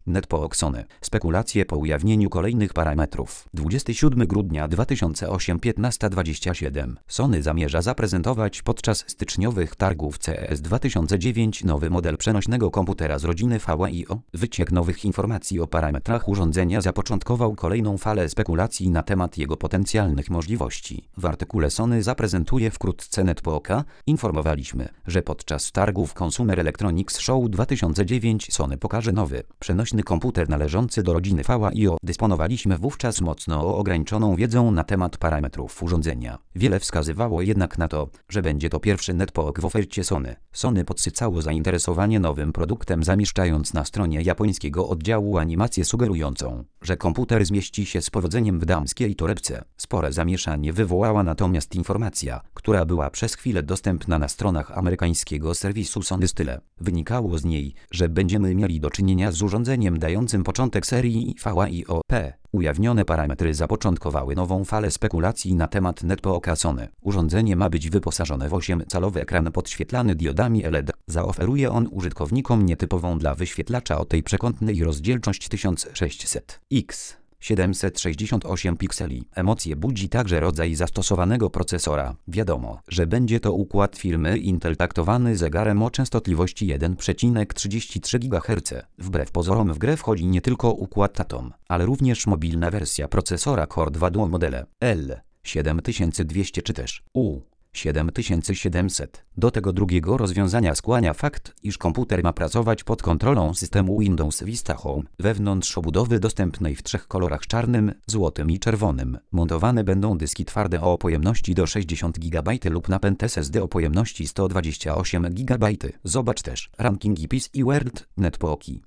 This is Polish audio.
Netbook Sony. Spekulacje po ujawnieniu kolejnych parametrów. 27 grudnia 2008 15:27. Sony zamierza zaprezentować podczas styczniowych targów CES 2009 nowy model przenośnego komputera z rodziny VAIO. Wyciek nowych informacji o parametrach urządzenia zapoczątkował kolejną falę spekulacji na temat jego potencjalnych możliwości. W artykule Sony zaprezentuje wkrótce Netbooka. Informowaliśmy, że podczas targów Consumer Electronics Show 2009 Sony pokaże nowy, przenośny komputer należący do rodziny VAIO. Dysponowaliśmy wówczas mocno ograniczoną wiedzą na temat parametrów urządzenia. Wiele wskazywało jednak na to, że będzie to pierwszy netbook w ofercie Sony. Sony podsycało zainteresowanie nowym produktem, zamieszczając na stronie japońskiego oddziału animację sugerującą, że komputer zmieści się z powodzeniem w damskiej torebce. Spore zamieszanie wywołała natomiast informacja, która była przez chwilę dostępna na stronach amerykańskiego serwisu Sony Style. Wynikało z niej, że będziemy mieli do czynienia z urządzeniem dającym początek serii VAIO-P. Ujawnione parametry zapoczątkowały nową falę spekulacji na temat netbooka Sony. Urządzenie ma być wyposażone w 8-calowy ekran podświetlany diodami LED. Zaoferuje on użytkownikom nietypową dla wyświetlacza o tej przekątnej rozdzielczość 1600 x 768 pikseli. Emocje budzi także rodzaj zastosowanego procesora. Wiadomo, że będzie to układ firmy Intel taktowany zegarem o częstotliwości 1,33 GHz. Wbrew pozorom w grę wchodzi nie tylko układ Atom, ale również mobilna wersja procesora Core 2 Duo modele L7200 czy też U7700. Do tego drugiego rozwiązania skłania fakt, iż komputer ma pracować pod kontrolą systemu Windows Vista Home. Wewnątrz obudowy dostępnej w 3 kolorach: czarnym, złotym i czerwonym, montowane będą dyski twarde o pojemności do 60 GB lub napęd SSD o pojemności 128 GB. Zobacz też rankingi PC i World Netbooki.